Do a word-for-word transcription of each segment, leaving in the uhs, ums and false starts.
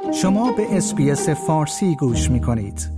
شما به اس بی اس فارسی گوش می کنید.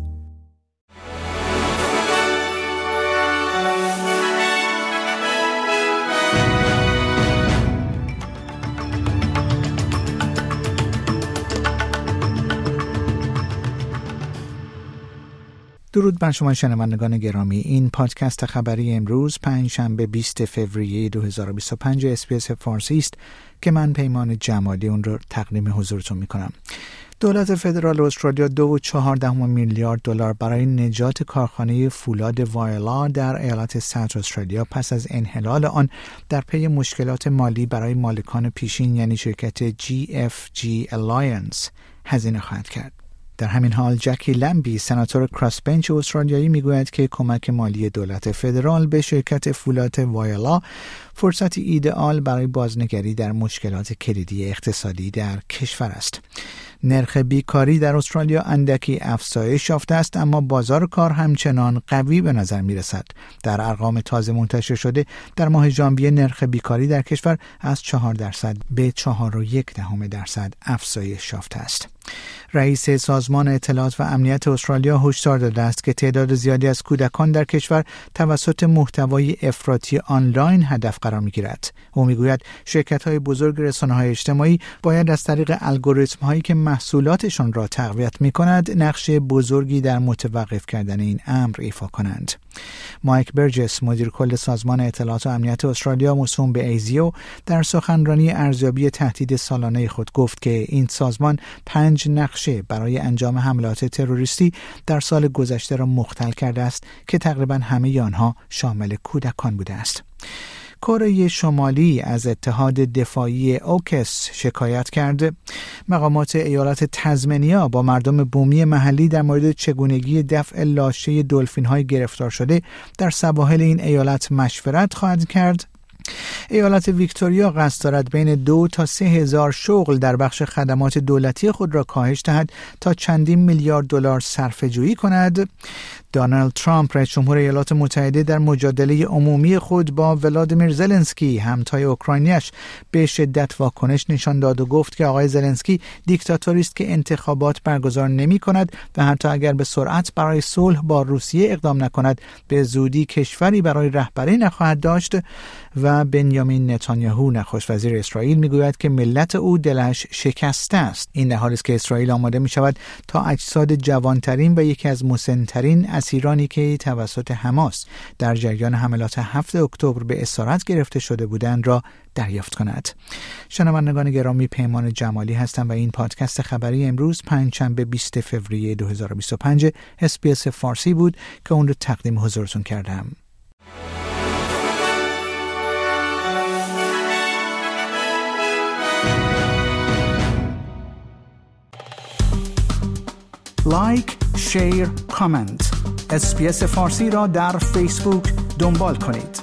درود بر شما شنوندگان گرامی. این پادکست خبری امروز پنجشنبه بیست فوریه دو هزار و بیست و پنج اس بی اس فارسی است که من پیمان جمالی اون رو تقدیم حضورتون میکنم. دولت فدرال استرالیا دو و چهار دهم میلیارد دلار برای نجات کارخانه فولاد وایلا در ایالت ساوت استرالیا پس از انحلال آن در پی مشکلات مالی برای مالکان پیشین یعنی شرکت جی اف جی Alliance هزینه خواهد کرد. در همین حال جکی لمبی سناتور کراسبنچ استرالیایی میگوید که کمک مالی دولت فدرال به شرکت فولاد وایلا فرصتی ایدئال برای بازنگری در مشکلات کلیدی اقتصادی در کشور است. نرخ بیکاری در استرالیا اندکی افزایش یافته است، اما بازار کار همچنان قوی به نظر می رسد. در ارقام تازه منتشر شده در ماه ژانویه نرخ بیکاری در کشور از چهار درصد به چهار و یک دهم درصد افزایش یافته است. رئیس سازمان اطلاعات و امنیت استرالیا هشدار داده است که تعداد زیادی از کودکان در کشور توسط محتوای افراطی آنلاین هدف قرار می‌گیرد. او می‌گوید شرکت‌های بزرگ رسانه‌های اجتماعی باید از طریق الگوریتم‌هایی که محصولاتشان را تقویت می‌کند نقش بزرگی در متوقف کردن این امر ایفا کنند. مایک برجس مدیر کل سازمان اطلاعات و امنیت استرالیا موسوم به ایزیو در سخنرانی ارزیابی تهدید سالانه خود گفت که این سازمان پنج نقشه برای انجام حملات تروریستی در سال گذشته را مختل کرده است که تقریباً همه آنها شامل کودکان بوده است. کره شمالی از اتحاد دفاعی اوکس شکایت کرده. مقامات ایالت تزمنیا با مردم بومی محلی در مورد چگونگی دفع لاشه دلفین‌های گرفتار شده در سواحل این ایالت مشورت خواهد کرد. ایالت ویکتوریا قصد دارد بین دو تا سه هزار شغل در بخش خدمات دولتی خود را کاهش دهد تا چندین میلیارد دلار صرفه‌جویی کند. دونالد ترامپ رئیس جمهور ایالات متحده در مجادله عمومی خود با ولادیمیر زلنسکی همتای اوکراینیش به شدت واکنش نشان داد و گفت که آقای زلنسکی دیکتاتوری است که انتخابات برگزار نمی کند و حتی اگر به سرعت برای صلح با روسیه اقدام نکند به زودی کشوری برای رهبری نخواهد داشت. و بنیامین نتانیاهو نخست وزیر اسرائیل میگوید که ملت او دلش شکسته است. این در حالی است که اسرائیل آماده می شود تا اجساد جوانترین و یکی از مسن‌ترین اسیرانی که توسط حماس در جریان حملات هفتم اکتبر به اسارت گرفته شده بودند را دریافت کند. شنوندگان گرامی، پیمان جمالی هستم و این پادکست خبری امروز پنجشنبه بیست فوریه دو هزار و بیست و پنج اس بی اس فارسی بود که اون رو تقدیم حضورتون کردم. لایک، شیر، کامنت. اس بی اس فارسی را در فیسبوک دنبال کنید.